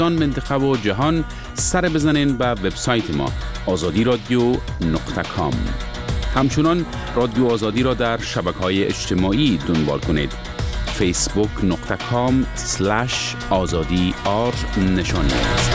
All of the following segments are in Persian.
منطقه و جهان سر بزنین به وبسایت ما azadi-radio.com. همچنان رادیو آزادی را در شبکه‌های اجتماعی دنبال کنید. facebook.com/azadi_r نشانی است.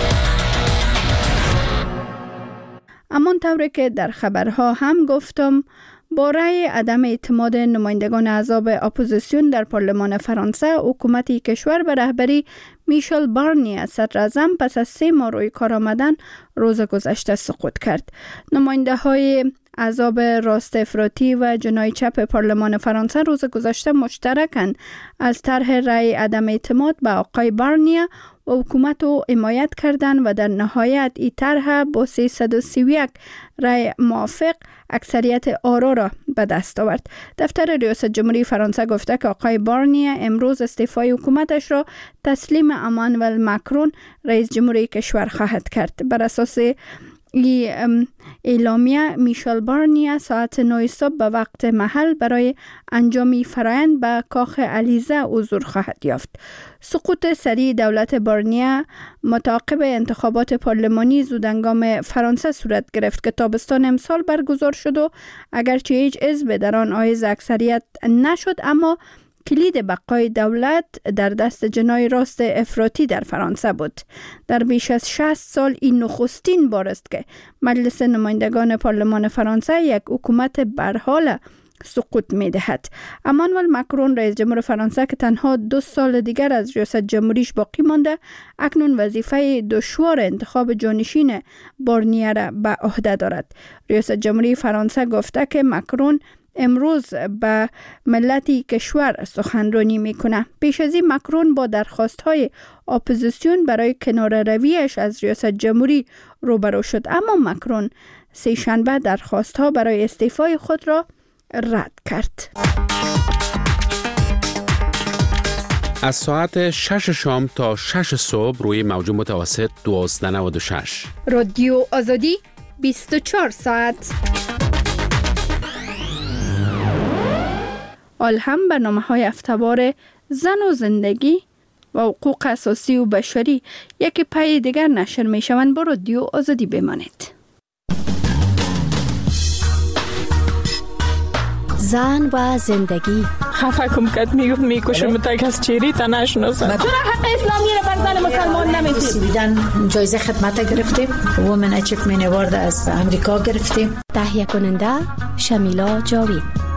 امان طوری که در خبرها هم گفتم، با رأی عدم اعتماد نمایندگان احزاب اپوزیسیون در پارلمان فرانسه، حکومت کشور به رهبری میشل بارنیه صدراعظم پس از 3 ماه روی کار آمدن روز گذشته سقوط کرد. نماینده های احزاب راست افراطی و جناح چپ پارلمان فرانسه روز گذشته مشترکاً از طرح رأی عدم اعتماد به آقای بارنیه و حکومت رو حمایت کردند و در نهایت این طرح با 331 رأی موافق اکثریت آرا را به دست آورد. دفتر ریاست جمهوری فرانسه گفته که آقای بارنیه امروز استعفای حکومتش را تسلیم امانوئل ماکرون رئیس جمهوری کشور خواهد کرد. بر اساس اعلامیه میشل بارنیه ساعت 9 صبح به وقت محل برای انجام فرآیند به کاخ الیزه حضور خواهد یافت. سقوط سریع دولت بارنیه متعاقب انتخابات پارلمانی زودهنگام فرانسه صورت گرفت که تابستان امسال برگزار شد و اگرچه هیچ حزب در آن حائز اکثریت نشد، اما کلید بقای دولت در دست جناح راست افراطی در فرانسه بود. در بیش از 60 سال این نخستین بار است که مجلس نمایندگان پارلمان فرانسه یک حکومت برحال سقوط می دهد. امانوئل ماکرون رئیس جمهور فرانسه که تنها 2 سال دیگر از ریاست جمهوریش باقی مانده، اکنون وظیفه دشوار انتخاب جانشین بارنیه را به عهده دارد. ریاست جمهوری فرانسه گفته که ماکرون امروز به ملت کشور سخنرانی میکنه. پیش از این ماکرون با درخواست‌های اپوزیسیون برای کناره‌رویش از ریاست جمهوری روبرو شد، اما ماکرون سه شنبه درخواست‌ها برای استعفای خود را رد کرد. از ساعت 6 شام تا 6 صبح روی موج متوسط 1296 رادیو آزادی 24 ساعت. حال هم برنامه‌های هفته‌وار زن و زندگی و حقوق اساسی و بشری یکی پای دیگر نشر می‌شوند. با رادیو آزادی بمانید. زن و زندگی. خفه کم کد میکشم تا کس چیری تا نشناسم. چرا حق اسلامی رو بر زن مسلمان نمیدید؟ دیدن جایزه خدمت گرفتیم. وومن اچیومنت اوارد از امریکا گرفتیم. تهیه کننده شمیلا جاوید.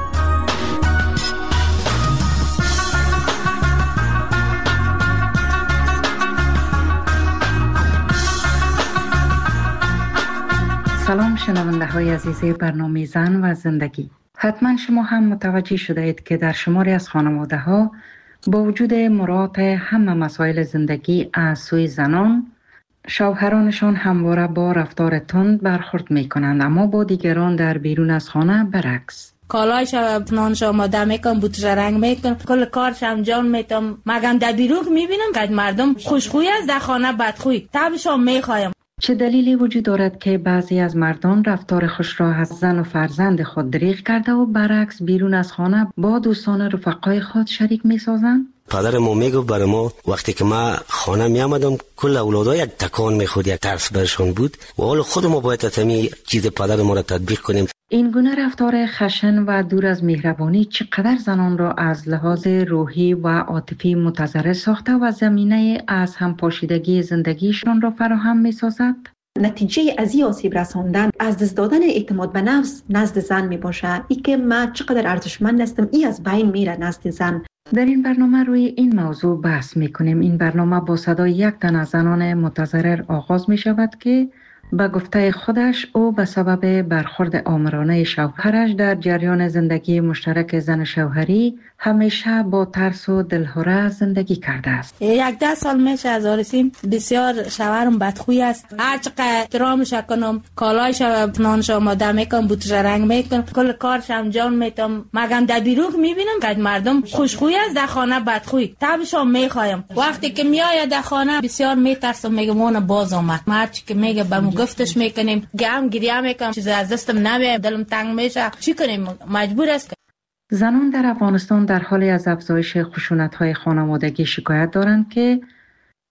سلام شنونده های عزیز برنامه زن و زندگی. حتما شما هم متوجه شده اید که در شماری از خانواده ها با وجود مراعات همه مسائل زندگی از سوی زنان، شوهرانشان همواره با رفتار تند برخورد می کنند، اما با دیگران در بیرون از خانه برعکس. کالایش نانش آماده میکنم، بوتش رنگ میکنم، کل کارش انجام میدم. مگم در بیرون میبینم که مردم خوشخوی است، در خانه بدخوی. تبشان میخوایم. چه دلیلی وجود دارد که بعضی از مردان رفتار خوش را از زن و فرزند خود دریغ کرده و برعکس بیرون از خانه با دوستان رفقای خود شریک می سازند؟ پدر ما میگفت برای ما وقتی که ما خانه می آمدم کل اولادها یک تکان میخورد، یک ترس برشان بود و حال خود ما باید تمی چیز پدر ما را تطبیق کنیم. این گونه رفتار خشن و دور از مهربانی چقدر زنان را از لحاظ روحی و عاطفی متضرر ساخته و زمینه از هم پاشیدگی زندگیشان را فراهم می سازد؟ نتیجه از این آسیب رساندن از دست دادن اعتماد به نفس نزد زن می باشه. ای که من چقدر ارزشمند هستم ای از بین میره نزد زن. در این برنامه روی این موضوع بحث می کنیم. این برنامه با صدای یک تن از زنان متضرر آغاز می شود که به گفته خودش او به سبب برخورد آمرانه شوهرش در جریان زندگی مشترک زن شوهری همیشه با ترس و دلهره زندگی کرده است. 10 سال میشه از آرسیم، بسیار شوهرم بدخوی است. هر چقدر احترامش کنم، کالایش نانش آماده میکنم، بوتش رنگ میکنم، کل کارش انجام میدم. مگم در بیرون میبینم که مردم خوشخوی است، در خانه بدخوی. تبشان میخوایم. وقتی که میآید در خانه بسیار میترسم، میگم اون باز آمد. هرچی که میگه بهمون گفتش میکنیم، گریه میکنم، چیز از دستم نمیاد، دلم تنگ میشه. چی کنیم؟ مجبور است. زنان در افغانستان در حال از افزایش خشونت‌های خانوادگی شکایت دارند که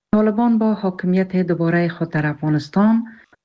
طالبان با حاکمیت دوباره خود در افغانستان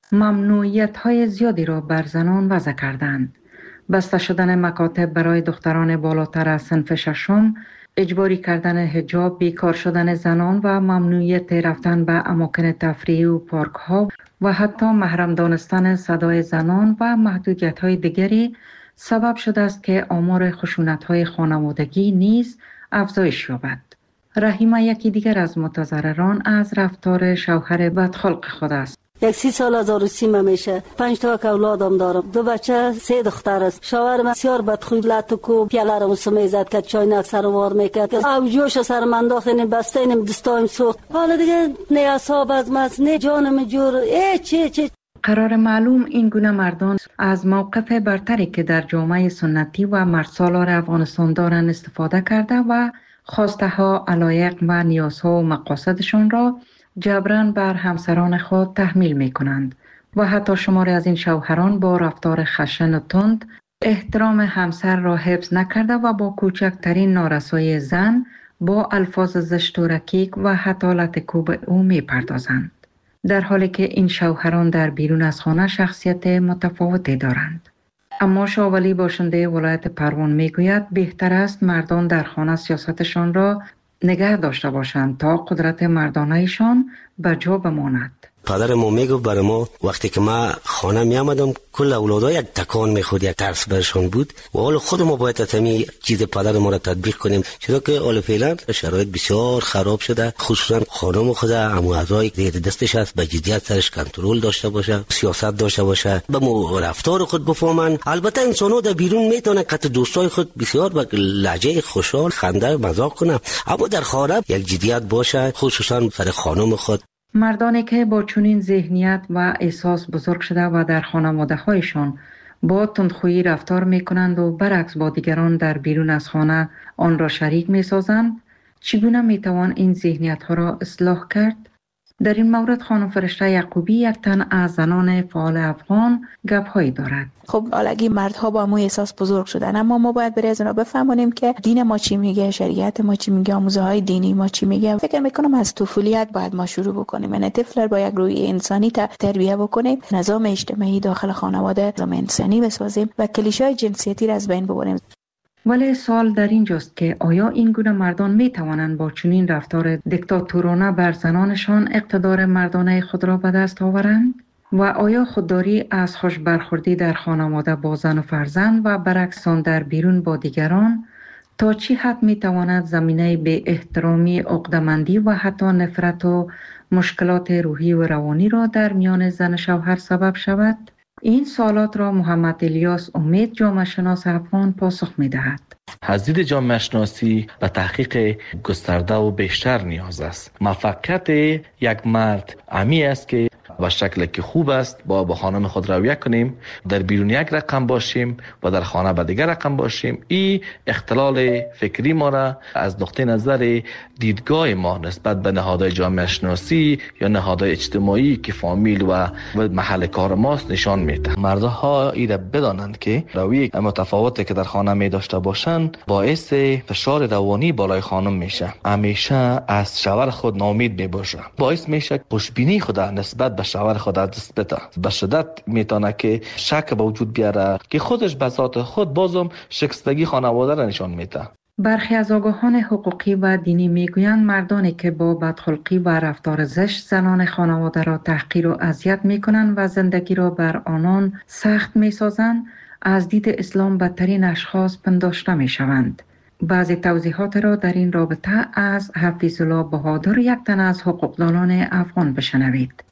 ممنوعیت‌های زیادی را بر زنان وضع کردند. بسته شدن مکاتب برای دختران بالاتر از صنف ششم، اجباری کردن حجاب، بیکار شدن زنان و ممنوعیت رفتن به اماکن تفریحی و پارک‌ها و حتی محرم دانستن صدای زنان و محدودیت‌های دیگری سبب شده است که آمار خشونت‌های خانوادگی نیز افزایش یابد. رحیمه یکی دیگر از متضرران از رفتار شوهر بدخلق خود است. 30 سال از عروسیم میشه، 5 تا اولادم دارم، 2 بچه، 3 دختر است. شوهرم بسیار بدخوی لطکو پیاله رو سمیزد که چاینک سر وار میکرد، او جوش سر من انداختن بستین دستایم سوخت. حالا دیگه نه اعصاب از مس نه جانم جور چی قرار معلوم این گونه مردان از موقف برتری که در جامعه سنتی و مردسالار افغانستان دارند استفاده کرده و خواسته ها، علایق و نیازها و مقاصدشان را جبران بر همسران خود تحمیل می کنند و حتی شماری از این شوهران با رفتار خشن و تند احترام همسر را حفظ نکرده و با کوچکترین نارسایی زن با الفاظ زشت و رکیک و حتی لطکوب او می پردازند. در حالی که این شوهران در بیرون از خانه شخصیت متفاوتی دارند. اما شاولی باشنده ولایت پروان می گوید بهتر است مردان در خانه سیاستشان را نگه داشته باشند تا قدرت مردانه‌شان به جا بماند. پدر ما میگفت برای ما وقتی که ما خانه می آمدم کل اولادها یک تکان میخورد، یک ترس برشان بود و حال خود ما باید تمی چیز پدر ما را تطبیق کنیم، چرا که حال فعلا شرایط بسیار خراب شده، خصوصا خانم خود اموادرای دیگه دستش است به جدیت سرش کنترل داشته باشه، سیاست داشته باشه، به مو رفتار خود بفهمن. البته انسان‌ها در بیرون میتونه قط دوستای خود بسیار با لهجه خوشحال خنده مزاح کنه، اما در خانه یک جدیت باشه، خصوصا سر خانم خود. مردانی که با چنین ذهنیت و احساس بزرگ شده و در خانواده هایشان با تندخویی رفتار می کنند و برعکس با دیگران در بیرون از خانه آن را شریک می سازند، چگونه می توان این ذهنیت ها را اصلاح کرد؟ در این مورد خانم فرشته یعقوبی یک تن از زنان فعال افغان گپ هایی دارد. خب الگی مردها با مو احساس بزرگ شدن، اما ما باید برای از اونا بفهمونیم که دین ما چی میگه، شریعت ما چی میگه، آموزه های دینی ما چی میگه. فکر میکنم از طفولیت باید ما شروع بکنیم، یعنی طفل با یک روی انسانی تربیت بکنیم، نظام اجتماعی داخل خانواده نظام انسانی بسازیم و کلیشه‌های جنسیتی را از بین ببریم. ولی سوال در اینجاست که آیا این گونه مردان می توانند با چنین رفتار دیکتاتورانه بر زنانشان اقتدار مردانه خود را به دست آورند؟ و آیا خودداری از خوش برخوردی در خانواده با زن و فرزند و برعکس آن در بیرون با دیگران تا چی حد می تواند زمینه به احترامی، عقده‌مندی و حتی نفرت و مشکلات روحی و روانی را در میان زن و شوهر سبب شود؟ این سوالات را محمد الیاس امید جامعه شناس افغان پاسخ می دهد. از دید جامعه شناسی به تحقیق گسترده و بیشتر نیاز است. موفقیت یک مرد امی است که به شکل که خوب است با خانم خود رویه کنیم، در بیرون یک رقم باشیم و در خانه به دیگر رقم باشیم. این اختلال فکری ما را از نقطه نظر دیدگاه ما نسبت به نهادهای جامعه شناسی یا نهادهای اجتماعی که فامیل و محل کار ماست نشان میده. مردها ایره بدانند که رویه متفاوتی که در خانه می داشته باشند باعث فشار روانی بالای خانم میشه، همیشه از شوهر خود ناامید می باشه، باعث میشه خوشبینی خود نسبت به شوهر خود از دست بده، به شدت میتونه که شک به وجود بیاره که خودش به ذات خود بازم شکستگی خانواده را نشان میده. برخی از آگاهان حقوقی و دینی میگویند مردانی که با بدخلقی و رفتار زشت زنان خانواده را تحقیر و اذیت میکنند و زندگی را بر آنان سخت میسازند، از دید اسلام بدترین اشخاص پنداشته میشوند. بعضی توضیحات را در این رابطه از حفیظ الله بهادر، یک تن از حقوقدانان افغان، بشنوید.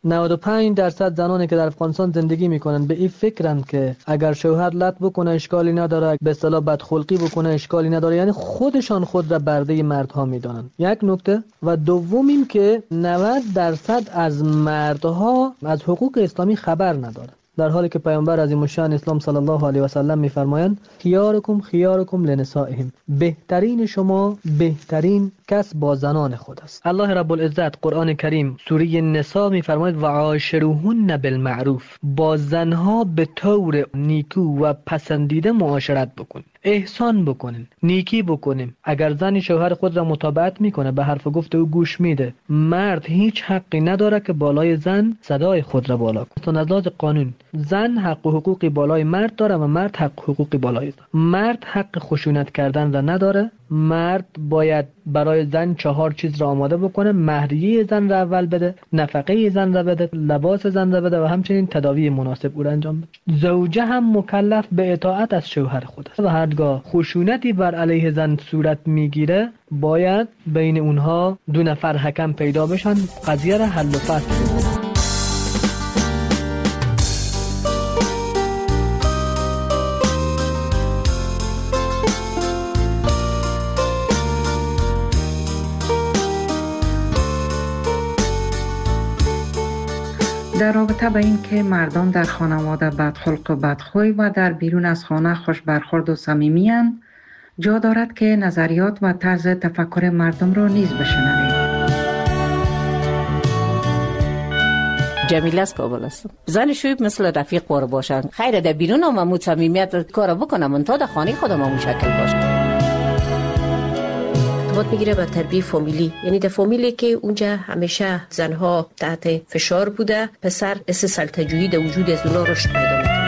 95% زنانی که در افغانستان زندگی میکنند به این فکرند که اگر شوهر لط بکنه اشکالی نداره، به اصطلاح بدخلقی بکنه اشکالی نداره، یعنی خودشان خود را برده مردها میدانند. یک نکته. و دومیم که 90% از مردها از حقوق اسلامی خبر ندارند، در حالی که پیامبر عظیم الشأن اسلام صلی الله علیه و سلم میفرمایند خیارکم لنسائهم، بهترین شما بهترین کس با زنان خود است. الله رب العزت قرآن کریم سوره نساء میفرماید و عاشروهن بالمعروف، با زنها به طور نیکو و پسندیده معاشرت بکنید. احسان بکنین، نیکی بکنیم. اگر زن شوهر خود را مطابقت میکنه، به حرف گفت او گوش میده، مرد هیچ حقی نداره که بالای زن صدای خود را بالا کنه. از لحاظ قانون زن حق و حقوقی بالای مرد داره و مرد حق و حقوقی بالای زن. مرد حق خشونت کردن را نداره. مرد باید برای زن 4 چیز را آماده بکنه: مهریه زن را اول بده، نفقه زن را بده، لباس زن را بده و همچنین تداوی مناسب او را انجام بده. زوجه هم مکلف به اطاعت از شوهر خود است و هرگاه خشونتی بر علیه زن صورت میگیره باید بین اونها 2 نفر حکم پیدا بشن، قضیه را حل و فصل کنن. در رابطه با این که مردان در خانواده بدخلق و بدخوی و در بیرون از خانه خوش برخورد و صمیمی اند، جا دارد که نظریات و طرز تفکر مردم را نیز بشنوید. جمیله از کابل هستم. زن شویب مثل رفیق بار باشن. خیره در بیرون هم امود صمیمیت کار بکنم، من تا در خانه خودم هم شکل باشه. ارتباط میگیره با تربیه فامیلی، یعنی در فامیلی که اونجا همیشه زنها تحت فشار بوده، پسر اس سلطه‌جویی در وجود از اونا رشد پیدا میکنه.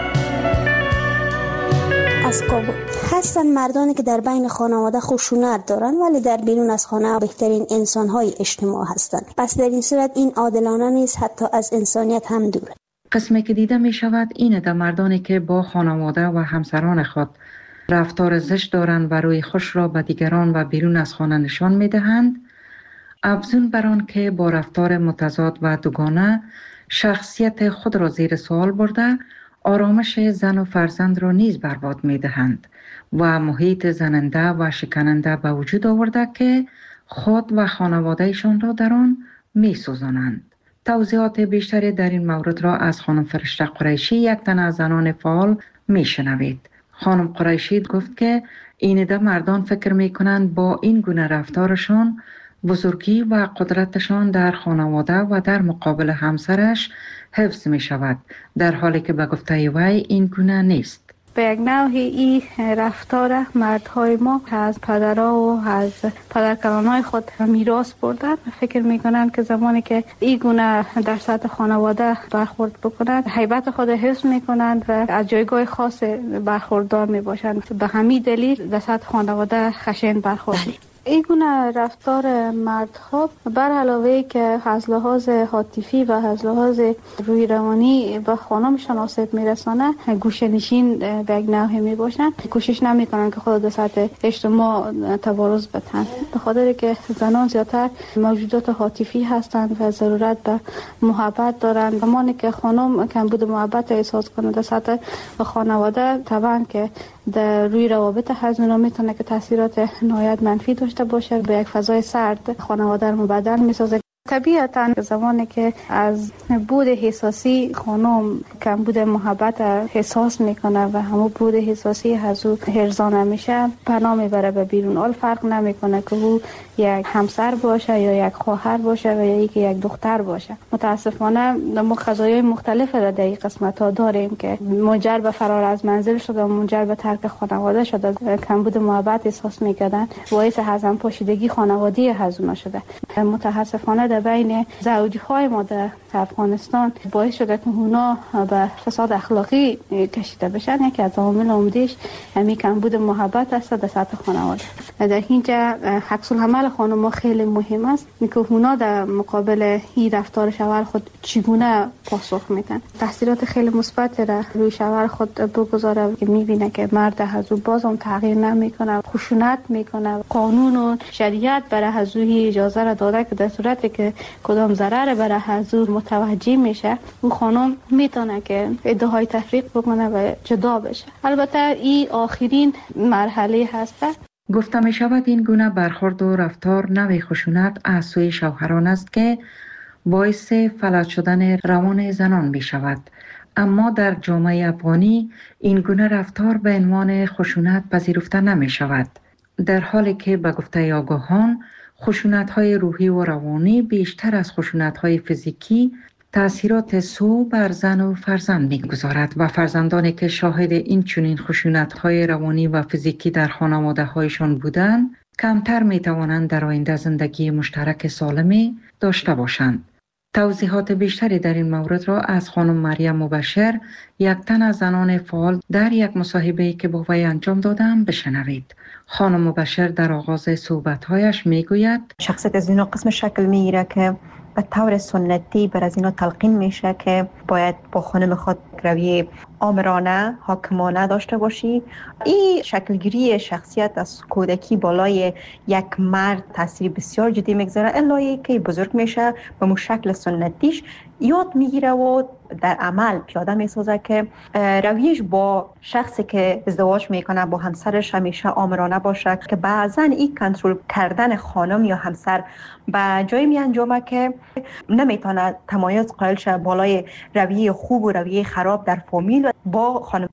از کابل هستن مردانی که در بین خانواده خشونت دارن ولی در بیرون از خانه بهترین انسان‌های اجتماع هستند. پس در این صورت این عادلانه نیست، حتی از انسانیت هم دوره. قسمی که دیده می شود اینه در مردانی که با خانواده و همسران خود رفتار زشت دارند و روی خوش را به دیگران و بیرون از خانه نشان می دهند، افزون بر آن که با رفتار متضاد و دوگانه شخصیت خود را زیر سوال برده، آرامش زن و فرزند را نیز برباد می دهند و محیط زننده و شکننده به وجود آورده که خود و خانوادهشان را در آن می سوزانند. توضیحات بیشتری در این مورد را از خانم فرشته قریشی، یک تن از زنان فعال، می شنوید. خانم قریشی گفت که اینده مردان فکر می کنند با این گونه رفتارشان بزرگی و قدرتشان در خانواده و در مقابل همسرش حفظ می شود، در حالی که به گفته وی این گونه نیست. به یک نوعی این رفتار مردهای ما از پدرها و از پدرکلانهای خود میراث بردن. فکر میکنن که زمانی که این گونه در سطح خانواده برخورد بکنند، هیبت خود حفظ میکنند و از جایگاه خاص برخوردار میباشند. به همین دلیل در سطح خانواده خشن برخورد. این گونه رفتار مردها بر علاوه که از لحاظ عاطفی و از لحاظ روی روانی به خانمشان آسیب میرسانه، گوشه‌نشین به یک نوعی میباشن، کوشش نمیکنن که خود در سطح اجتماع تبارز بدن، به خاطر که زنان زیادتر موجودات عاطفی هستند و ضرورت به محبت دارند. زمانی که خانم کمبود محبت احساس کنه در سطح خانواده، طبعا که در روی روابط هزینه میتونه که تاثیرات نهایت منفی داشته باشه، به یک فضای سرد خانواده رو مبدل میسازه. طبیعتاً زمانی که از بود احساسی خانم کمبود محبت احساس میکنه و همون بود احساسی از او هرزانه میشه، پناه میبره به بیرون. حال فرق نمیکنه که او یک همسر باشه یا یک خواهر باشه و یا یک دختر باشه. متاسفانه ما قضایای مختلف را در این قسمت ها داریم که منجر به فرار از منزل شده و منجر به ترک خانواده شده، کمبود محبت احساس میکردن، باعث حزم پاشیدگی خانوادی هزینه شده. متاسفانه در بین زوجهای ما در افغانستان باعث شده که اونا به فساد اخلاقی کشیده بشن. یکی از عوامل عمده‌اش همین کمبود محبت است در سطح خانواده. در اینجا عکس العمل خانم‌ها خیلی مهم است که اونا در مقابل این رفتار شوهر خود چگونه پاسخ میدن. تاثیرات خیلی مثبت را روی شوهر خود بگذاره که میبینه که مرد از او بازم تغییر نمیکنه، خشونت میکنه. قانون و شریعت برای از او اجازه را داده که در صورتی که کدام ضرر برای از او متوجه میشه، اون خانم میتونه که ادعای تفریق بکنه و جدا بشه. البته این آخرین مرحله هسته. گفته می شود این گونه برخورد و رفتار نوع خشونت از سوی شوهران است که باعث فلج شدن روان زنان می شود. اما در جامعه افغانی این گونه رفتار به عنوان خشونت پذیرفته نمی شود، در حالی که به گفته آگاهان خشونت‌های روحی و روانی بیشتر از خشونت‌های فیزیکی تأثیرات سو بر زن و فرزند می‌گذارد و فرزندانی که شاهد این چنین خشونت‌های روانی و فیزیکی در خانواده‌هایشان بودند کمتر می‌توانند در آینده زندگی مشترک سالمی داشته باشند. توضیحات بیشتری در این مورد را از خانم مریم مبشر، یک تن از زنان فعال، در یک مصاحبه‌ای که با وی انجام دادم بشنوید. خانم مبشر در آغاز صحبت‌هایش می‌گوید شخصیت از اینا قسم شکل می‌گیره که به طور سنتی بر از اینا تلقین میشه که باید با خانم خود رویه آمرانه، حاکمانه داشته باشی. این شکلگیری شخصیت از کودکی بالای یک مرد تاثیر بسیار جدی میگذاره، الایی که بزرگ میشه به مو شکل سنتیش یاد میگیره و در عمل پیاده میسازه که رویش با شخصی که ازدواج میکنه با همسرش همیشه آمرانه باشه، که بعضا این کنترل کردن خانم یا همسر به جایی می انجامه که نمیتونه تمایز قائل شه بالای رویه خوب و رویه خراب در فامیل با خانم.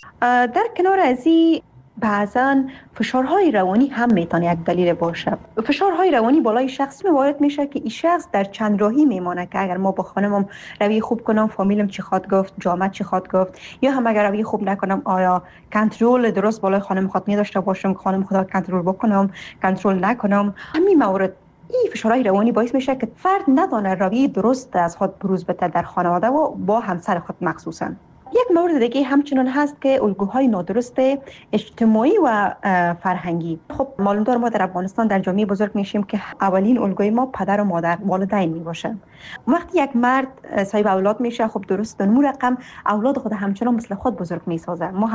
در کنار از این بعضا فشارهای روانی هم میتونه یک دلیل باشه. فشارهای روانی بالای شخصی وارد میشه که این شخص در چند راهی میمانه که اگر ما با خانمم روی خوب کنم فامیلم چی خواد گفت، جامعه چی خواد گفت، یا هم اگر روی خوب نکنم آیا کنترل درست بالای خانم خود نداشته باشم که خانم خدا کنترل بکنم، کنترل نکنم. همین مورد این فشارهای روانی باعث میشه که فرد ندانه روی درست از خود بروز بده در خانواده و با همسر خود مخصوصا. یک مورد دیگه همچنان هست که الگوهای نادرست اجتماعی و فرهنگی. خب معلوم دار ما در افغانستان در جامعه بزرگ میشیم که اولین الگوی ما پدر و مادر، والدین میباشه. وقتی یک مرد صاحب اولاد میشه، خب درست اون رقم اولاد خود همچنان مثل خود بزرگ میسازه. ما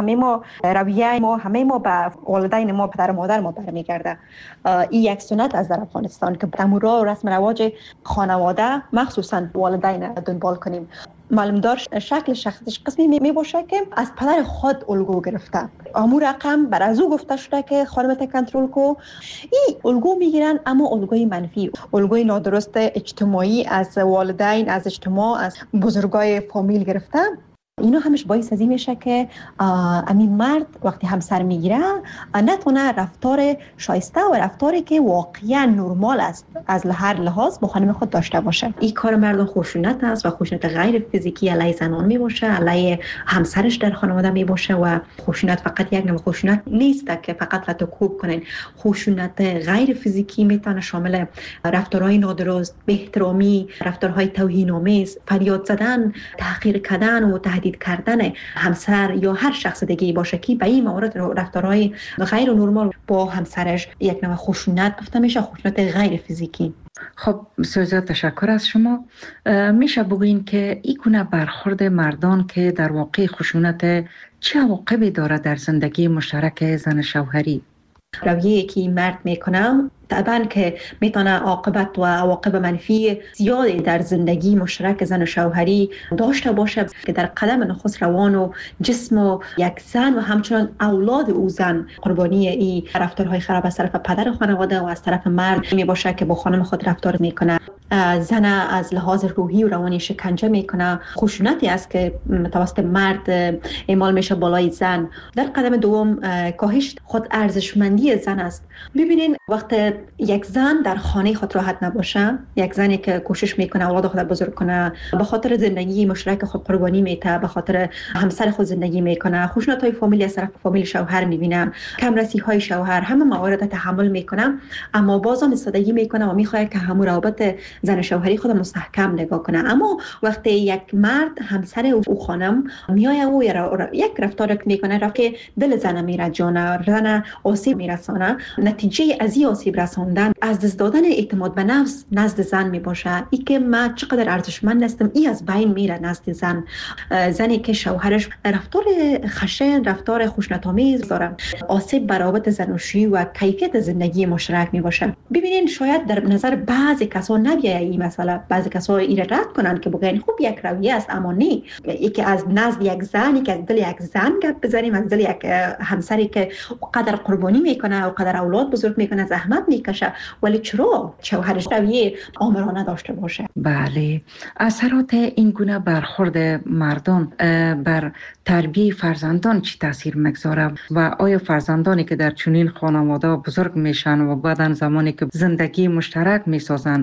رویه ما به والدین ما، پدر و مادر ما برمیگرده. این یک سنت از در افغانستان که تمورا و رسم رواج خانواده مخصوصا والدین دنبال کنیم. معلوم دار شکل شخصیتش قسمی می باشه که از پدر خود الگو گرفته. امور رقم بر از او گفته شده که خانمت کنترل کو. این الگو میگیرن، اما الگوی منفی، الگوی نادرست اجتماعی از والدین، از اجتماع، از بزرگای فامیل گرفته. اینا همش باعث از این میشه که امین مرد وقتی همسر میگیره نتونه رفتار شایسته و رفتاری که واقعا نرمال است از هر لحاظ با خانم خود داشته باشه. این کار مردان خشونت است و خشونت غیر فیزیکی علیه زنان میباشه، علیه همسرش در خانواده میباشه. و خشونت فقط یک نوع خشونت نیست که فقط رتوکوب کنین. خشونت غیر فیزیکی میتونه شامل رفتارهای نادرست، بی‌احترامی، رفتارهای توهین‌آمیز، فریاد زدن، تحقیر کردن و تهدید کردن همسر یا هر شخص دیگه باشه که به این مورد رفتارهای غیر نرمال با همسرش یک نوع خشونت گفته میشه، خشونت غیر فیزیکی. خب بسیار تشکر از شما. میشه بگوین که این گونه برخورد مردان که در واقع خشونت چه عواقبی داره در زندگی مشترک زن شوهری؟ رویه‌ای که مرد میکنه طبعا که میتونه عاقبت و عواقب منفی زیادی در زندگی مشترک زن و شوهری داشته باشه که در قدم نخست روان و جسم و یک زن و همچنان اولاد او زن قربانی این رفتارهای خراب از طرف پدر خانواده و از طرف مرد می باشه که با خانم خود رفتار میکنه. زن از لحاظ روحی و روانی شکنجه میکنه. خشونتی است که توسط مرد اعمال میشه بالای زن. در قدم دوم کاهش خود ارزشمندی زن است. ببینین وقت یک زن در خانه خود راحت نباشه، یک زنی که کوشش میکنه اولاد خود بزرگ کنه، به خاطر زندگی مشترک خود قربانی میده، به خاطر همسر خود زندگی میکنه، خشونت‌های فامیلی از طرف فامیل شوهر میبینه، کم رسی‌های شوهر، همه موارد تحمل میکنه، اما بازم ایستادگی میکنه و میخواد که همون روابط زن و شوهری خود مستحکم نگاه کنه. اما وقتی یک مرد همسر او خانم میایه و یک رفتار میکنه که دل زن میره جانه، زن آسیب میرسانه، نتیجه از این آسیب رساندن از دست دادن اعتماد به نفس نزد زن می باشه. ای که من چقدر ارزشمند هستم ای از بین میره نزد زن. زنی که شوهرش رفتار خشن، رفتار خشونت‌آمیز داره، آسیب بر روابط زناشویی و کیفیت زندگی مشترک می باشه. ببینین شاید در نظر بعضی کسا نبیه این مسئله، بعضی کسا این رد کنن که بگن خوب یک رویه است، اما نه. یکی از نزد یک زن، یکی از دل یک زن گپ بزنیم، از دل یک همسری که قدر قربانی میکنه و قدر اولاد بزرگ میکنه، زحمت میکشه، ولی چرا شوهرش رویه آمرانه داشته باشه؟ بله، اثرات این گونه برخورد مردان بر تربیه فرزندان چی تاثیر میگذاره و آیا فرزندانی که در چنین خانواده بزرگ میشن و بعدن زمانی که زندگی مشترک میسازن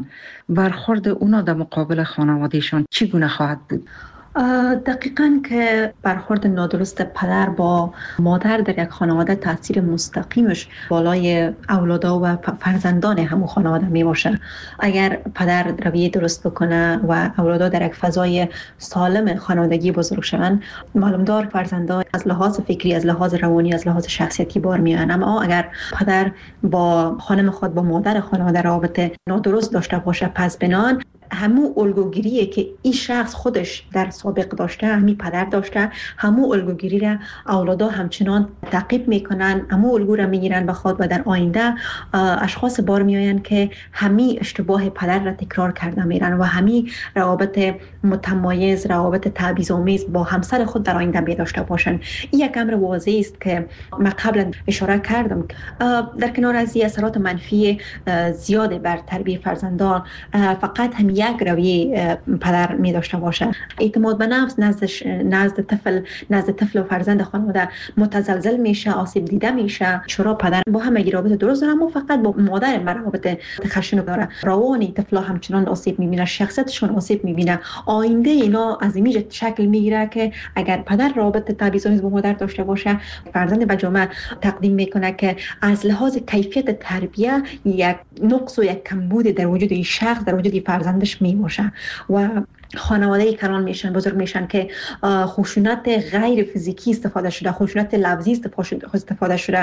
برخورد اونا در مقابل خانوادهشان چگونه خواهد بود؟ دقیقاً که برخورد نادرست پدر با مادر در یک خانواده تاثیر مستقیمش بالای اولادا و فرزندان همون خانواده می باشه. اگر پدر رویه درست بکنه و اولادا در یک فضای سالم خانوادگی بزرگ شوند، معلومدار فرزندان از لحاظ فکری، از لحاظ روانی، از لحاظ شخصیتی بار میان. اما اگر پدر با خانم خود، با مادر خانواده رابطه نادرست داشته باشه، پس بنان همون الگوگیریه که این شخص خودش در سابق داشته، همین پدر داشته، همون الگوگیری را اولادا همچنان تعقیب میکنن، همون الگو را میگیرن به خود و در آینده اشخاص بار میآین که همین اشتباه پدر را تکرار کرده میرن و همین روابط متمایز، روابط تبعیض‌آمیز با همسر خود در آینده می داشته باشن. این یک امر واضح است که من قبلا اشاره کردم. در کنار از این اثرات منفی زیاد بر تربیت فرزندان، فقط هم یک رویه پدر می داشته باشه. اعتماد به نفس نزد طفل و فرزند خانواده متزلزل میشه، آسیب دیده میشه. چرا پدر با همه رابطه درست داره اما فقط با مادر رابطه خشن داره. روانی طفلا همچنان آسیب میبینه، شخصیتشون آسیب میبینه. آینده اینا از این شکل میگیره که اگر پدر رابطه تبعیض‌آمیز با مادر داشته باشه، فرزند به جامعه تقدیم میکنه که از لحاظ کیفیت تربیت یک نقص و یک کمبود در وجود این شخص، در وجود فرزندش می باشه و خانواده کلان میشن، بزرگ میشن که خشونت غیر فیزیکی استفاده شده، خشونت لفظی استفاده شده،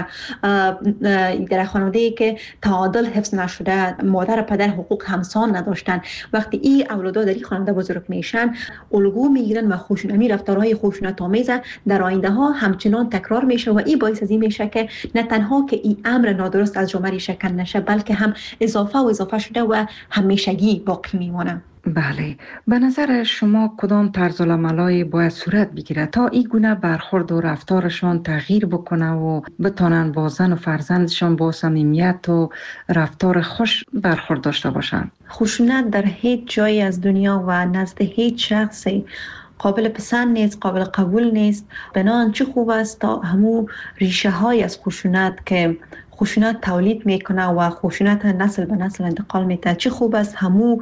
در خانواده که تعادل حفظ نشده، مادر و پدر حقوق همسان نداشتن. وقتی این اولادا در این خانواده بزرگ میشن، الگو میگیرن و خشونتی رفتارهای خشونت آمیز در آینده ها همچنان تکرار میشه و این باعث از این میشه که نه تنها که این امر نادرست از جامعه شکل نشه، بلکه هم اضافه شده و همیشگی باقی میمونه. بله، به نظر شما کدام طرز العملای باید صورت بگیره تا این گونه برخورد و رفتارشان تغییر بکنه و بتانن با زن و فرزندشان با صمیمیت و رفتار خوش برخورد داشته باشند؟ خشونت در هیچ جایی از دنیا و نزد هیچ شخصی قابل پسند نیست، قابل قبول نیست. بنان چه خوب است تا همون ریشه های از خشونت که خشونت تولید میکنه و خشونت نسل به نسل انتقال میده، چه خوب است همو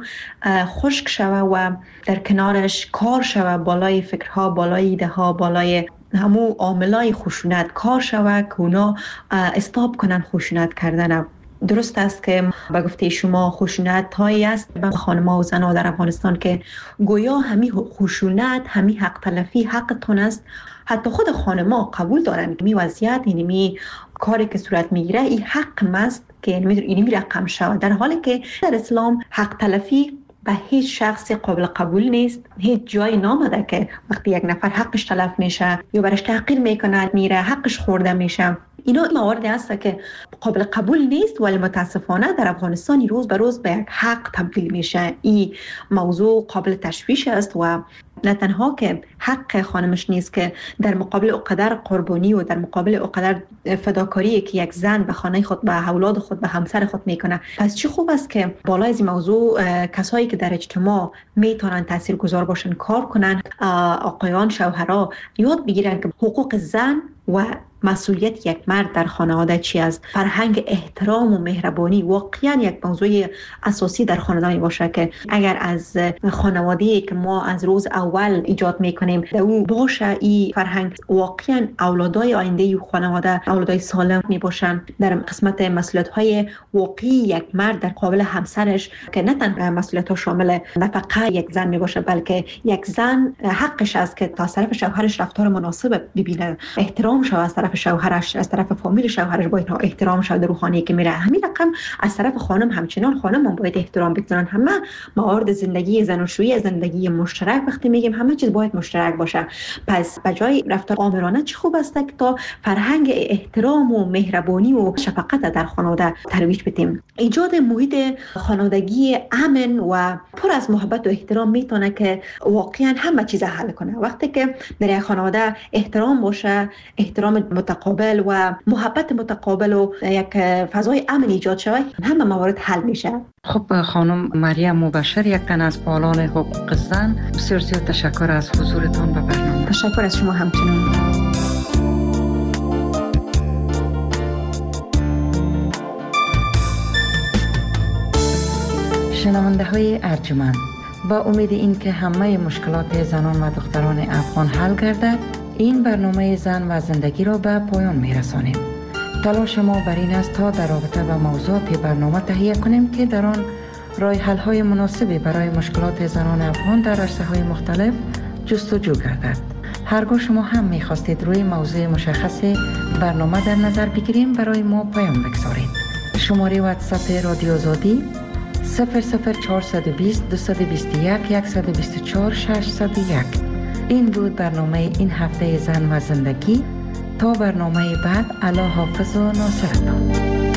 خشک شوه و در کنارش کار شوه، بالای فکرها، بالای ایده ها، بالای همو عاملای خشونت کار شوه که اونا استاپ کنن خشونت کردن. درست است که به گفته شما خشونت هایی است به خانم‌ها و زن‌ها در افغانستان که گویا همین خشونت، همین حق تلفی حقتون است. حتی خود خانم‌ها قبول دارن که می وضعیت اینمی کاری که صورت میگیره این حق است که اینمی رقم شود، در حالی که در اسلام حق تلفی به هیچ شخص قابل قبول نیست. هیچ جایی نامده که وقتی یک نفر حقش تلف میشه یا برش تحقیر میکنه، میره حقش خورده میشه. اینا مواردی هست که قابل قبول نیست، ولی متاسفانه در افغانستان روز به روز به یک حق تبدیل میشه. این موضوع قابل تشویش است و نه تنها که حق خانمش نیست که در مقابل اقدر قربانی و در مقابل اقدر فداکاری که یک زن به خانه خود، به اولاد خود، به همسر خود میکنه. پس چه خوب است که بالای این موضوع کسایی که در اجتماع میتونن تاثیرگذار باشن کار کنن، آقایان، شوهرها یاد بگیرن که حقوق زن و مسئولیت یک مرد در خانواده چی است. فرهنگ احترام و مهربانی واقعا یک موضوع اساسی در خانواده می باشه که اگر از خانواده‌ای که ما از روز اول ایجاد میکنیم در او باشه، این فرهنگ واقعا اولادای آینده خانواده اولادای سالم می باشن. در قسمت مسئولیت‌های واقعی یک مرد در قابل همسرش که نه تنها مسئولیت‌ها شامل نفقه یک زن می باشه، بلکه یک زن حقش است که تا طرف شوهرش رفتار مناسب ببینه، احترام شود از طرف شوهرش، از طرف فامیل شوهرش باید احترام شود روحانی که میره. همین رقم از طرف خانم همچنان خانم هم باید احترام بگذارن. همه موارد زندگی زناشویی، زندگی مشترک، وقتی میگیم همه چیز باید مشترک باشه. پس بجای رفتار آمرانه چه خوب است که تا فرهنگ احترام و مهربانی و شفقت در خانواده ترویج بدیم. ایجاد محیط خانوادگی امن و پر از محبت و احترام میتونه که واقعا همه چیز حل کنه. وقتی که در خانواده احترام باشه، احترام متقابل و محبت متقابل و یک فضای امن ایجاد شود، همه موارد حل میشه. خب خانم مریم مبشر، یک تن از فعالان حقوق زن، بسیار تشکر از حضورتان به برنامه. تشکر از شما همچنان. شنونده های ارجمند، با امید اینکه همه مشکلات زنان و دختران افغان حل گردد، این برنامه زن و زندگی را به پایان می رسانیم. تلاش ما بر این است تا در رابطه با موضوعات برنامه تهیه کنیم که در آن راه حل های مناسبی برای مشکلات زنان افغان در عرصه های مختلف جستجو گردد. هرگاه شما هم می خواستید روی موضوع مشخص برنامه در نظر بگیریم، برای ما پیام بگذارید. شماره واتساپ رادیو آزادی 00420 221 124 601. این بود برنامه این هفته زن و زندگی. تا برنامه بعد، الله حافظ و ناصرتان.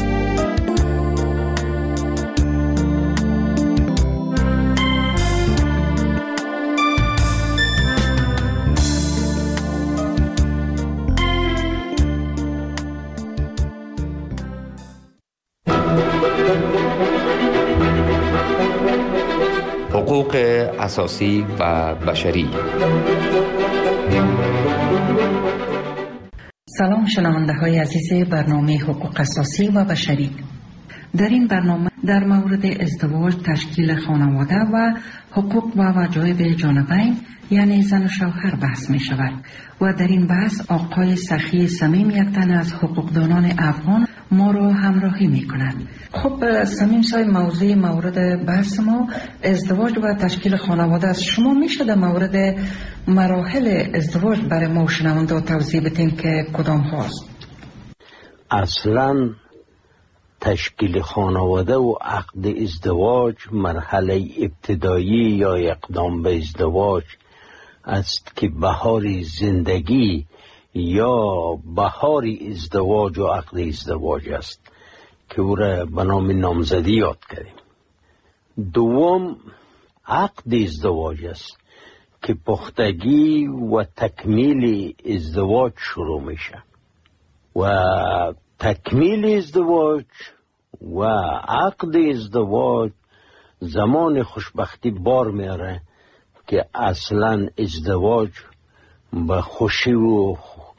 حقوق اساسی و بشری. سلام شنونده های عزیز برنامه حقوق اساسی و بشری. در این برنامه در مورد ازدواج، تشکیل خانواده و حقوق و واجب جانبین یعنی زن و شوهر بحث می شود و در این بحث آقای سخی صمیم، یک تن از حقوقدانان افغان، ما را همراهی می کند. خب صمیم صاحب، موضوع مورد بحث ما ازدواج و تشکیل خانواده است. شما می شده مورد مراحل ازدواج برای ما شنونده توضیح بدین که کدام هاست؟ اصلا تشکیل خانواده و عقد ازدواج مرحله ابتدایی یا اقدام به ازدواج است که بهار زندگی یا بهار ازدواج و عقد ازدواج است که او را به نام نامزدی یاد کردیم. دوم عقد ازدواج است که پختگی و تکمیل ازدواج شروع میشه و تکمیل ازدواج و عقد ازدواج زمان خوشبختی بار میاره که اصلا ازدواج به خوشی و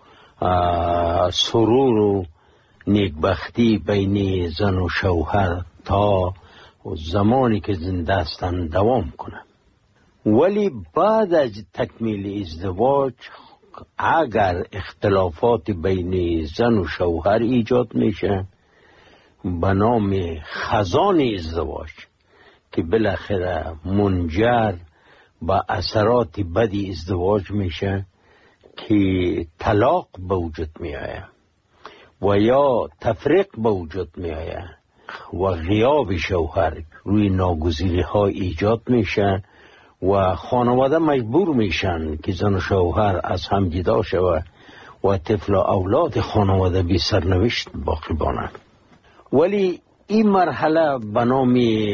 سرور و نیکبختی بین زن و شوهر تا زمانی که زنده هستن دوام کنه. ولی بعد از تکمیل ازدواج اگر اختلافات بین زن و شوهر ایجاد میشه به نام خزان ازدواج که بالاخره منجر به اثرات بدی ازدواج میشه که طلاق به وجود میآید و یا تفریق به وجود میآید و غیاب شوهر روی ناگزیری ها ایجاد میشه و خانواده مجبور میشن که زن و شوهر از هم جدا شود و طفل و اولاد خانواده بی سرنوشت باقی مانند. ولی این مرحله به نام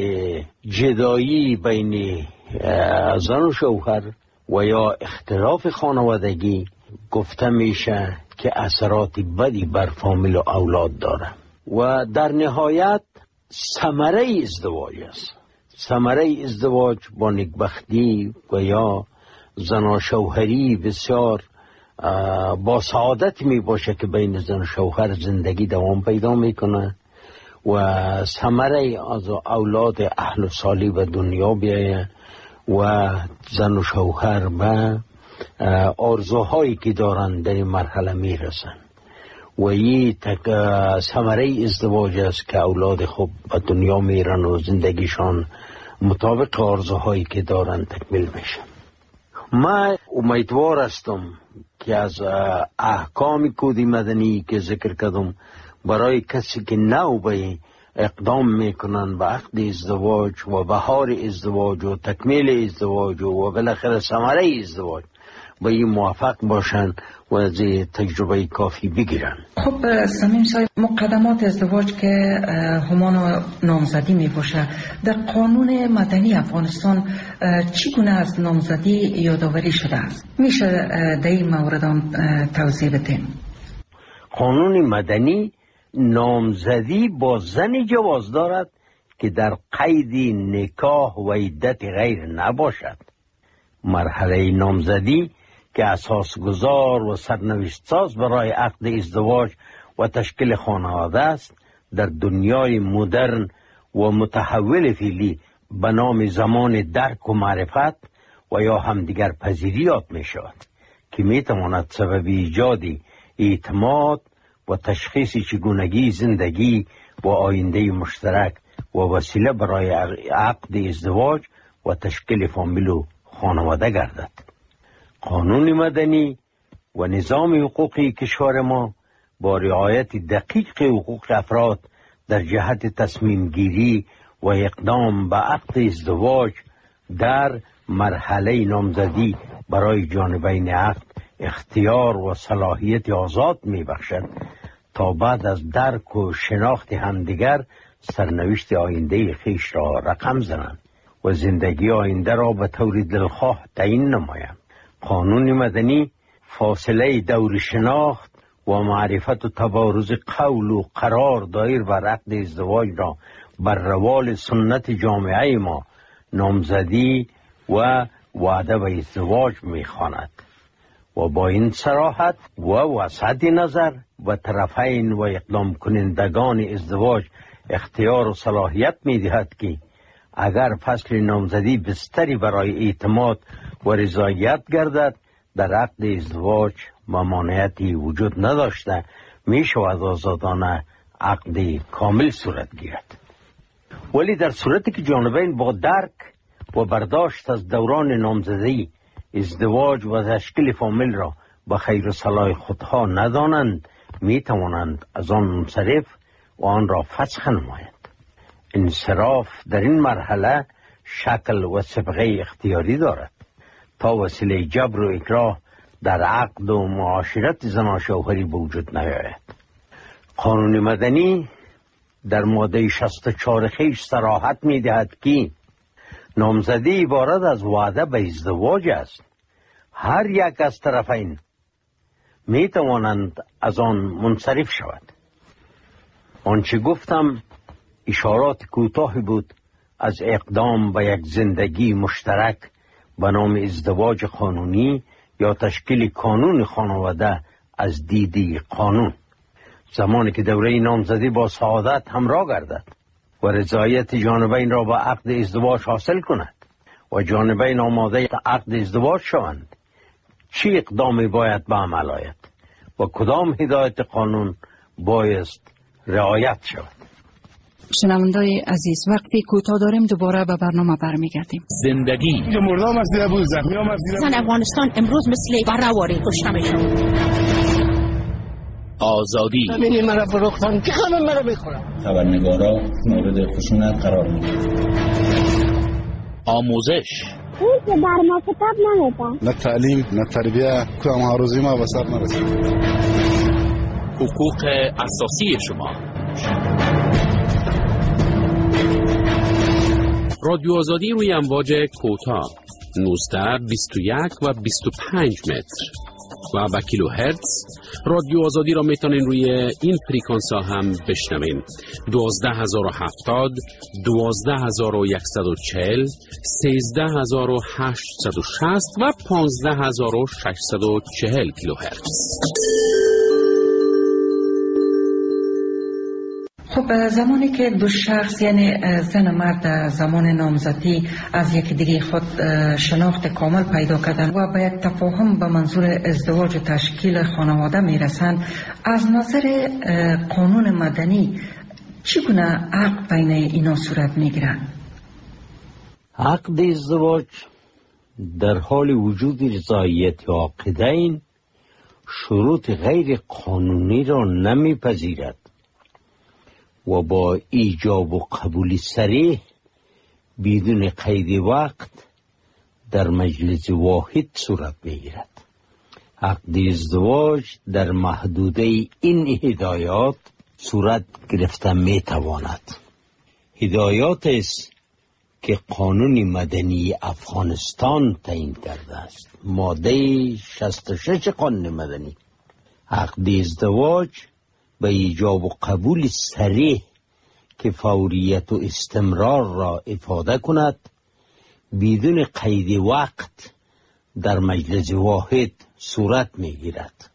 جدایی بین زن و شوهر و یا اختلاف خانوادگی گفته میشه که اثرات بدی بر فامیل و اولاد داره و در نهایت ثمره ازدواج است. ثمره ازدواج با نیکبختی و یا زن و شوهری بسیار با سعادت می باشه که بین زن و شوهر زندگی دوام پیدا میکنه و ثمره از اولاد اهل و صالح به دنیا بیایه و زن و شوهر به آرزوهایی که دارن در این مرحله میرسن و این ثمره ازدواج است که اولاد خوب به دنیا میرن و زندگیشان مطابق آرزوهایی که دارن تکمیل میشه. من امیدوار هستم که از احکام کود مدنی که ذکر کردم برای کسی که نو به اقدام میکنن به عقد ازدواج و بهار ازدواج و تکمیل ازدواج و بالاخره ثمره ازدواج به این موفق باشن و از تجربه کافی بگیرن. خب صمیم صاحب، مقدمات ازدواج که همان نامزدی می باشه، در قانون مدنی افغانستان چگونه از نامزدی یادآوری شده است؟ میشه در این مورد توضیح بدین؟ قانون مدنی نامزدی با زنی جواز دارد که در قید نکاح و عدت غیر نباشد. مرحله نامزدی که اساسگذار و سرنوشت ساز برای عقد ازدواج و تشکیل خانواده است، در دنیای مدرن و متحول فعلی به نام زمان درک و معرفت و یا همدیگر پذیری یاد می شود که می تواند سبب ایجاد اعتماد و تشخیص چگونگی زندگی و آینده مشترک و وسیله برای عقد ازدواج و تشکیل فامیل و خانواده گردد. قانون مدنی و نظام حقوقی کشور ما با رعایت دقیق حقوق افراد در جهت تصمیم گیری و اقدام به عقد ازدواج در مرحله نامزدی برای جانبین عقد اختیار و صلاحیت آزاد می بخشد تا بعد از درک و شناخت همدیگر سرنوشت آینده خویش را رقم زنند و زندگی آینده را به طور دلخواه تعیین نمایند. قانون مدنی فاصله دور شناخت و معرفت و تبارز قول و قرار دایر بر عقد ازدواج را بر روال سنت جامعه ما نامزدی و وعده به ازدواج می‌خواند و با این صراحت و وسعت نظر و طرفین و اقدام کنندگان ازدواج اختیار و صلاحیت می‌دهد که اگر فصل نامزدی بستری برای اعتماد و رضایت گردد در عقد ازدواج ممانعتی وجود نداشته می شود آزادانه عقد کامل صورت گیرد. ولی در صورتی که جانبین با درک و برداشت از دوران نامزدی ازدواج و تشکیل فامیل را به خیر و صلاح خودها ندانند می توانند از آن منصرف و آن را فسخ نمایند. انصراف در این مرحله شکل و سابقه اختیاری دارد تا وسیله جبر و اکراه در عقد و معاشرت زن و شوهری به وجود نیاید. قانون مدنی در ماده 64 خویش صراحت می دهد که نامزدی عبارت از وعده به ازدواج است. هر یک از طرفین می توانند از آن منصرف شود. آنچه گفتم اشارات کوتاهی بود از اقدام به یک زندگی مشترک به نام ازدواج قانونی یا تشکیل کانون خانواده از دیدی قانون. زمانی که دوره نامزدی با سعادت همراه گردد و رضایت جانبین را به عقد ازدواج حاصل کند و جانبین آماده عقد ازدواج شوند، چه اقدامی باید به عمل آید و کدام هدایت قانون بایست رعایت شود؟ شنوندای عزیز، وقتی کوتاه داریم دوباره به برنامه برمیگردیم. زندگی مردم از دیده بود، زخمی هم از دیده بود. زن افغانستان امروز مثل بررواری کشته میشون. آزادی همین مرا فروختن که همه مرا میخورن. خبرنگارا مورد خشونت قرار میگیرند. آموزش اون که در ما کتاب نمیدن. نه تعلیم نه تربیه که هم روزی ما به سر نرسید. حقوق اساسی شما. رادیو آزادی روی امواج کوتاه 19 21 و 25 متر و به کیلو هرتز. رادیو آزادی را میتونین روی این فریکانس ها هم بشنوین: 12070 12140 13860 و 15640 کیلو هرتز. خب زمانی که دو شخص یعنی زن و مرد زمان نامزدی از یکی دیگه خود شناخت کامل پیدا کردن و به یک تفاهم به منظور ازدواج و تشکیل خانواده میرسن، از نظر قانون مدنی چگونه عقد بین اینا صورت میگیرن؟ عقد ازدواج در حال وجود رضایت عاقدین شروط غیر قانونی را نمیپذیرد و با ایجاب و قبول صریح بدون قید وقت در مجلس واحد صورت میگیرد. عقد ازدواج در محدوده این هدایات صورت گرفته میتواند. هدایات است که قانون مدنی افغانستان تعیین کرده است. ماده 66 قانون مدنی عقد ازدواج به ایجاب و قبول صریح که فوریت و استمرار را افاده کند بدون قید وقت در مجلس واحد صورت میگیرد.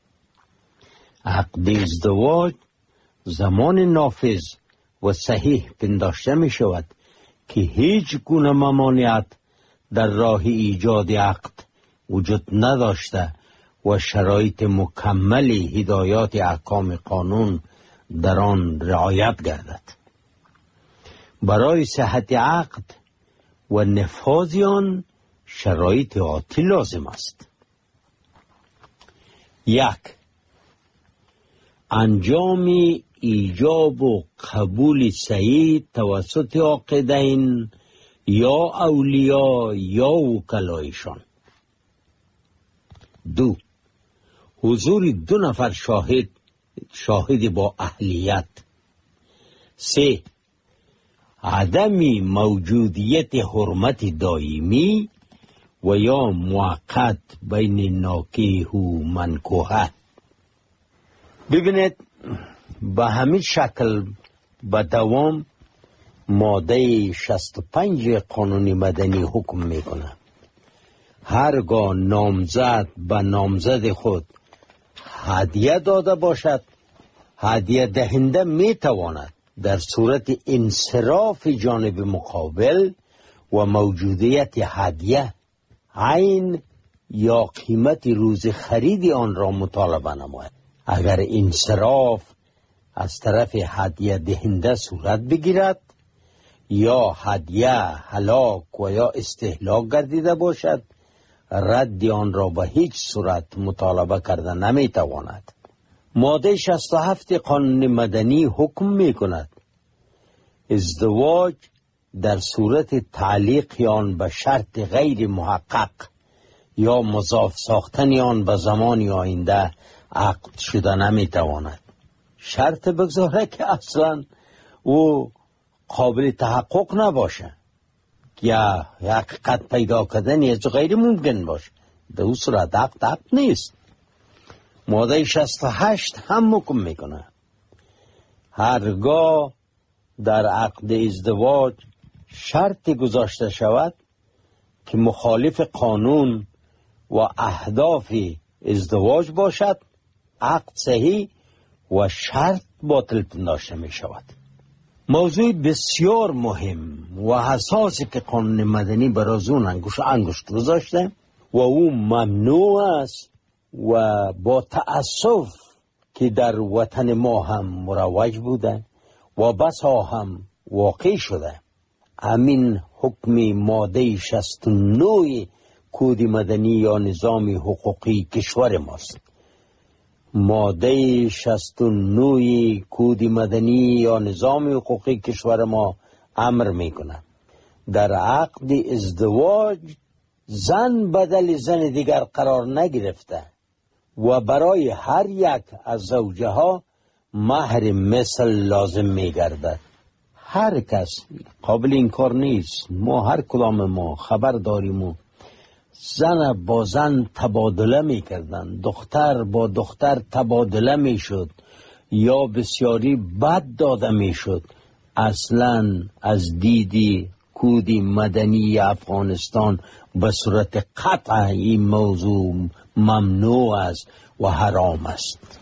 عقد ازدواج زمان نافذ و صحیح پنداشته می شود که هیچ گونه ممانعت در راه ایجاد عقد وجود نداشته و شرایط مکمل هدایات احکام قانون در آن رعایت گردد. برای صحت عقد و نفاذ آن شرایط آتی لازم است. 1. انجام ایجاب و قبول صحیح توسط عاقدین یا اولیاء یا وکلایشان. 2. حضور 2 نفر شاهد با اهلیت. 3. عدم موجودیت حرمت دائمی و یا موقت بین ناکیح و منکوحه. ببینید به همین شکل به دوام ماده 65 قانون مدنی حکم میکنه هرگاه نامزد به نامزد خود هدیه داده باشد، هدیه دهنده میتواند در صورت انصراف جانب مقابل و موجودیت هدیه عین یا قیمت روز خرید آن را مطالبه نماید. اگر انصراف از طرف هدیه دهنده صورت بگیرد یا هدیه هلاک و یا استهلاک گردیده باشد، رد آن را به هیچ صورت مطالبه کرده نمیتواند. ماده 67 قانون مدنی حکم می کند ازدواج در صورت تعلیق آن به شرط غیر محقق یا مضاف ساختن آن به زمان آینده عقد شده نمیتواند. شرط بگذاره که اصلا او قابل تحقق نباشه یا حقیقت پیدا کردن از غیر ممکن باشه، در اون صورت عقد نیست. ماده 68 هم حکم میکنه هرگاه در عقد ازدواج شرط گذاشته شود که مخالف قانون و اهداف ازدواج باشد، عقد صحیح و شرط باطل پنداشته می شود. موضوع بسیار مهم و حساسی که قانون مدنی برای اون انگشت گذاشته و او ممنوع است و با تأسف که در وطن ما هم مروج بوده و بسا هم واقع شده. همین حکم ماده 69 کد مدنی یا نظام حقوقی کشور ماست. ماده 69 کد مدنی یا نظام حقوقی کشور ما امر میکنه در عقد ازدواج زن بدل زن دیگر قرار نگرفته و برای هر یک از زوجه ها مهر مثل لازم میگردد. هر کس قابل انکار نیست، ما هر کدام ما خبر داریم و زن با زن تبادله میکردن، دختر با دختر تبادله میشد یا بسیاری بد داده میشد. اصلا از دیدی کد مدنی افغانستان به صورت قطع این موضوع ممنوع است و حرام است.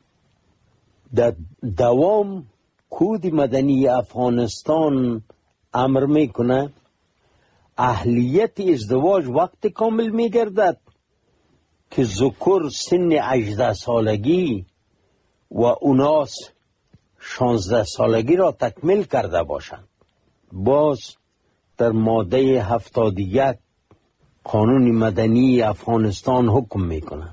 در دوام کد مدنی افغانستان امر میکنه اهلیت ازدواج وقت کامل میگردد که ذکر سن 18 سالگی و اناس 16 سالگی را تکمیل کرده باشند. باز در ماده 71 قانون مدنی افغانستان حکم میکنه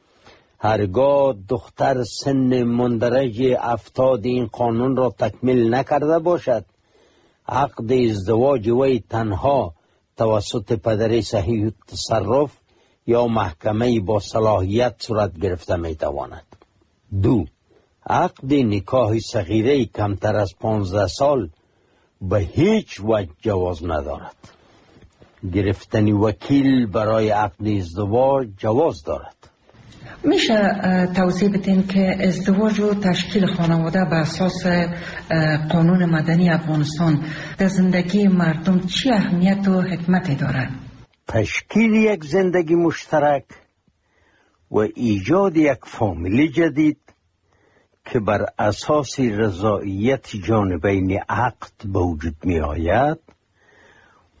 هرگاه دختر سن مندرج 70 این قانون را تکمیل نکرده باشد، عقد ازدواج وی تنها توسط پدر صحیح تصرف یا محکمه با صلاحیت صورت گرفته میتواند. 2. عقد نکاح صغیره کمتر از 15 سال به هیچ وجه جواز ندارد. گرفتن وکیل برای عقد ازدواج جواز دارد. میشه توضیح بدین که ازدواج و تشکیل خانواده به اساس قانون مدنی افغانستان در زندگی مردم چی اهمیت و حکمتی دارد؟ تشکیل یک زندگی مشترک و ایجاد یک فامیل جدید که بر اساس رضایت جانبین عقد به وجود می آید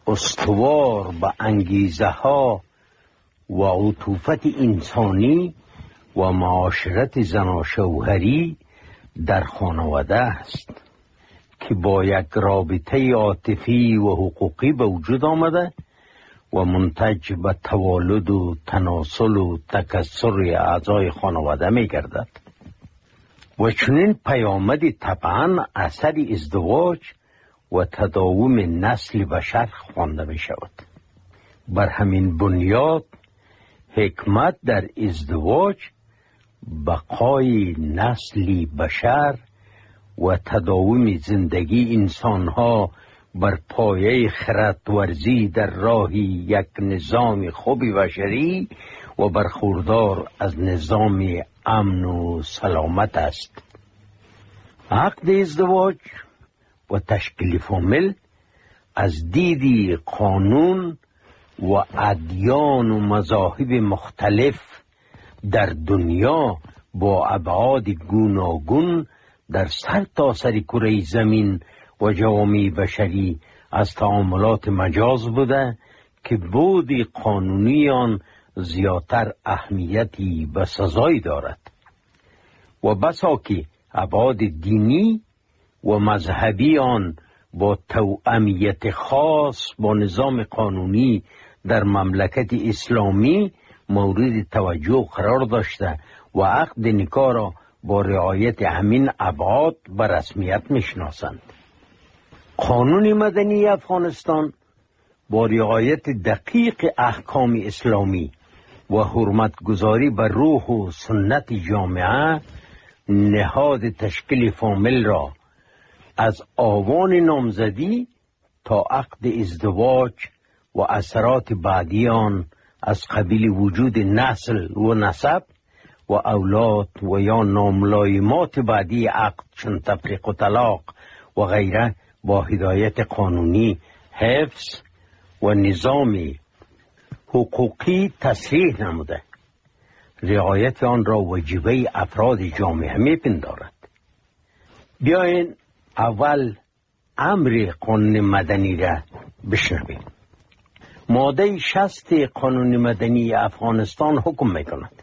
استوار به انگیزه ها و عطوفت انسانی و معاشرت زناشوهری در خانواده است که با یک رابطه عاطفی و حقوقی به وجود آمده و منتج به توالد و تناسل و تکثر اعضای خانواده می گردد و چنین پیامدی طبعا اثر ازدواج و تداوم نسل بشر خوانده می شود. بر همین بنیاد حکمت در ازدواج بقای نسل بشر و تداوم زندگی انسانها بر پایه خردورزی در راه یک نظام خوب بشری و برخوردار از نظام امن و سلامت است. عقد ازدواج و تشکیل فامیل از دید قانون و ادیان و مذاهب مختلف در دنیا با ابعاد گوناگون در سرتاسر کره زمین و جوامع بشری از تعاملات مجاز بوده که بود قانونی آن زیادتر اهمیتی به سزای دارد و بسا که ابعاد دینی و مذهبی آن با توأمیت خاص با نظام قانونی در مملکت اسلامی مورد توجه قرار داشته و عقد نکاح را با رعایت همین ابعاد به رسمیت میشناسند. قانون مدنی افغانستان با رعایت دقیق احکام اسلامی و حرمتگذاری بر روح و سنت جامعه نهاد تشکیل فامیل را از آوان نامزدی تا عقد ازدواج و اثرات بعدی آن از قبیل وجود نسل و نسب و اولاد و یا ناملایمات بعدی عقد چون تفریق و طلاق و غیره با هدایت قانونی حفظ و نظام حقوقی تصریح نموده. رعایت آن را واجبه افراد جامعه میپندارد. بیاین اول امر قانون مدنی را بشنویم. ماده 60 قانون مدنی افغانستان حکم میکند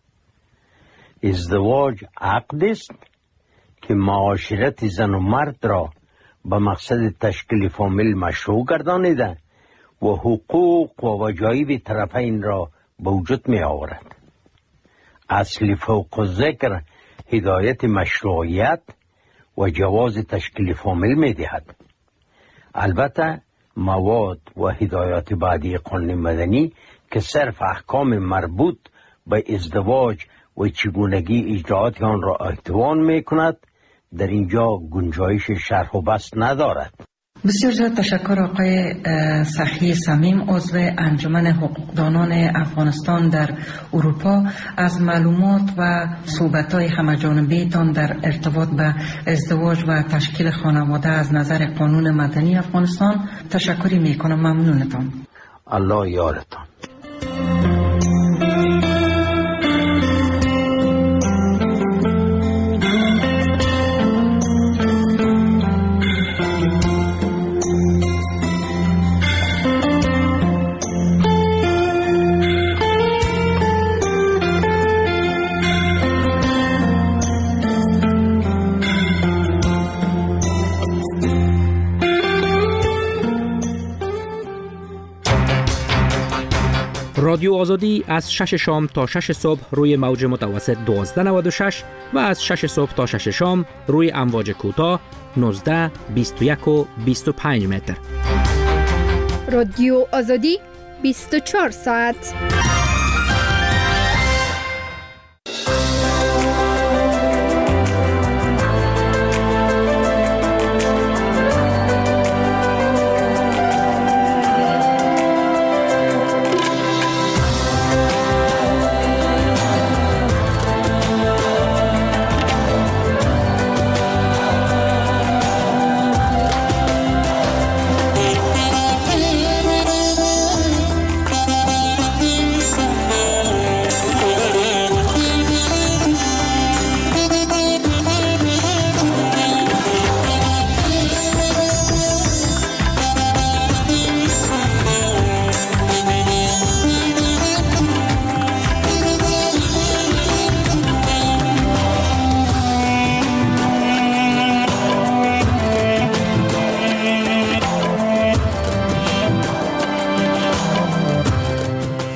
ازدواج عقد است که معاشرت زن و مرد را به مقصد تشکیل فامیل مشروع گردانیده و حقوق و وجایب طرفین را به وجود می آورد. اصل فوق ذکر هدایت مشروعیت و جواز تشکیل فامیل می دهد. البته مواد و هدایات بعدی قانون مدنی که صرف احکام مربوط به ازدواج و چگونگی اجراعات آن را احتوا می کند در اینجا گنجایش شرح و بسط ندارد. بسیار زیاد تشکر آقای سخی صمیم، عضو انجمن حقوقدانان افغانستان در اروپا، از معلومات و صحبت‌های همه‌جانبه تان در ارتباط به ازدواج و تشکیل خانواده از نظر قانون مدنی افغانستان. تشکری میکنم. ممنونتان. الله یارتان. رادیو آزادی از 6 شام تا 6 صبح روی موج متوسط 1296 و از 6 صبح تا 6 شام روی امواج کوتاه 19، 21 و 25 متر. رادیو آزادی 24 ساعت.